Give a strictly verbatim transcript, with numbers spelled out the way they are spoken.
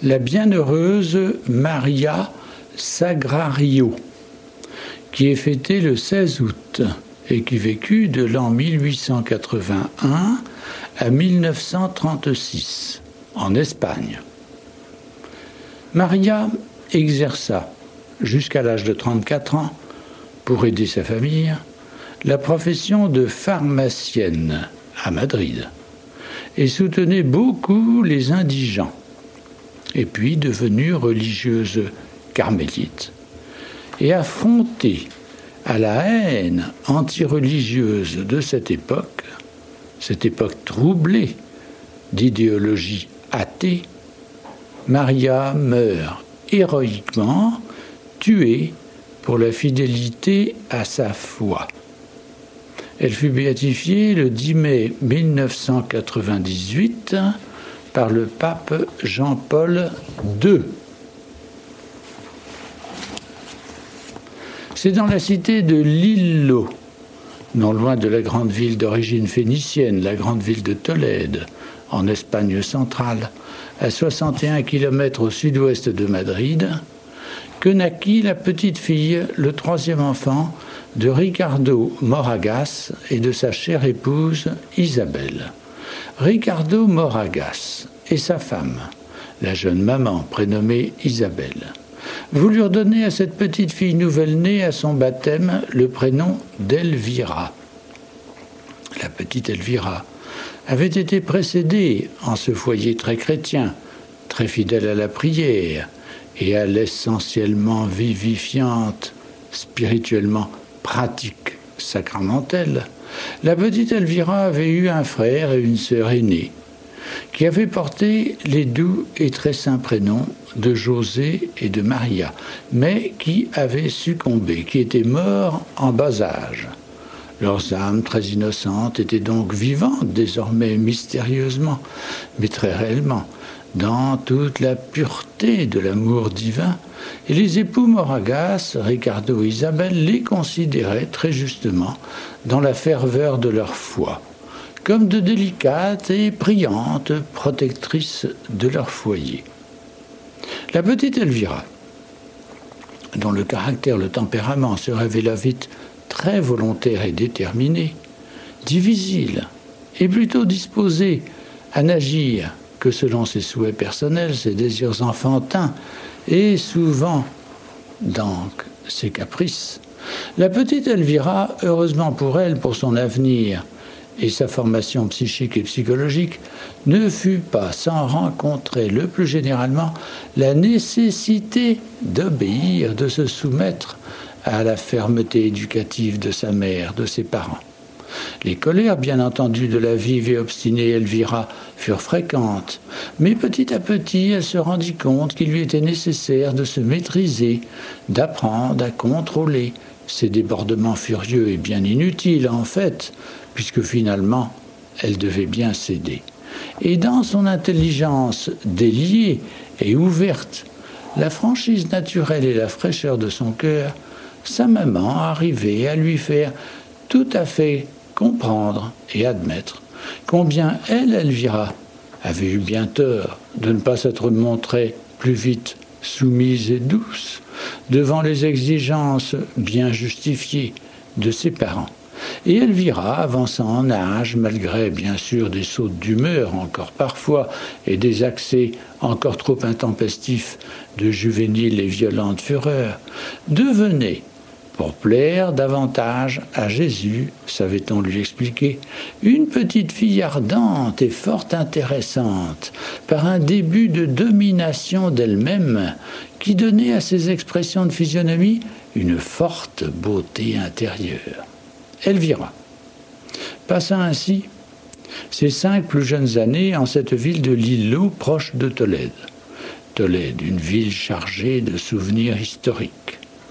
la bienheureuse Maria Sagrario, qui est fêtée le seize août et qui vécut de l'an mille huit cent quatre-vingt-un à mille neuf cent trente-six en Espagne. Maria exerça jusqu'à l'âge de trente-quatre ans, pour aider sa famille, la profession de pharmacienne à Madrid et soutenait beaucoup les indigents. Et puis, devenue religieuse carmélite et affrontée à la haine antireligieuse de cette époque, cette époque troublée d'idéologie athée, Maria meurt héroïquement, tuée pour la fidélité à sa foi. Elle fut béatifiée le dix mai mille neuf cent quatre-vingt-dix-huit par le pape Jean-Paul deux. C'est dans la cité de Lillo, non loin de la grande ville d'origine phénicienne, la grande ville de Tolède, en Espagne centrale, à soixante et un kilomètres au sud-ouest de Madrid, que naquit la petite fille, le troisième enfant, de Ricardo Moragas et de sa chère épouse Isabelle. Ricardo Moragas et sa femme, la jeune maman prénommée Isabelle, voulurent donner à cette petite fille nouvelle-née à son baptême le prénom d'Elvira. La petite Elvira avait été précédée en ce foyer très chrétien, très fidèle à la prière et à l'essentiellement vivifiante, spirituellement pratique sacramentelle. La petite Elvira avait eu un frère et une sœur aînée qui avaient porté les doux et très saints prénoms de José et de Maria, mais qui avaient succombé, qui étaient morts en bas âge. Leurs âmes très innocentes étaient donc vivantes désormais mystérieusement, mais très réellement, dans toute la pureté de l'amour divin, et les époux Moragas, Ricardo et Isabelle, les considéraient très justement dans la ferveur de leur foi, comme de délicates et priantes protectrices de leur foyer. La petite Elvira, dont le caractère, le tempérament se révéla vite très volontaire et déterminé, difficile et plutôt disposée à n'agir que selon ses souhaits personnels, ses désirs enfantins et souvent donc ses caprices. La petite Elvira, heureusement pour elle, pour son avenir et sa formation psychique et psychologique, ne fut pas sans rencontrer le plus généralement la nécessité d'obéir, de se soumettre à la fermeté éducative de sa mère, de ses parents. Les colères, bien entendu, de la vive et obstinée Elvira furent fréquentes, mais petit à petit, elle se rendit compte qu'il lui était nécessaire de se maîtriser, d'apprendre à contrôler ces débordements furieux et bien inutiles, en fait, puisque finalement, elle devait bien céder. Et dans son intelligence déliée et ouverte, la franchise naturelle et la fraîcheur de son cœur, sa maman arrivait à lui faire tout à fait comprendre et admettre combien elle, Elvira, avait eu bien tort de ne pas s'être montrée plus vite soumise et douce devant les exigences bien justifiées de ses parents. Et Elvira, avançant en âge, malgré bien sûr des sautes d'humeur encore parfois et des accès encore trop intempestifs de juvénile et violente fureur, devenait, pour plaire davantage à Jésus, savait-on lui expliquer, une petite fille ardente et fort intéressante, par un début de domination d'elle-même qui donnait à ses expressions de physionomie une forte beauté intérieure. Elvira passa ainsi ses cinq plus jeunes années en cette ville de Lillo, proche de Tolède. Tolède, une ville chargée de souvenirs historiques.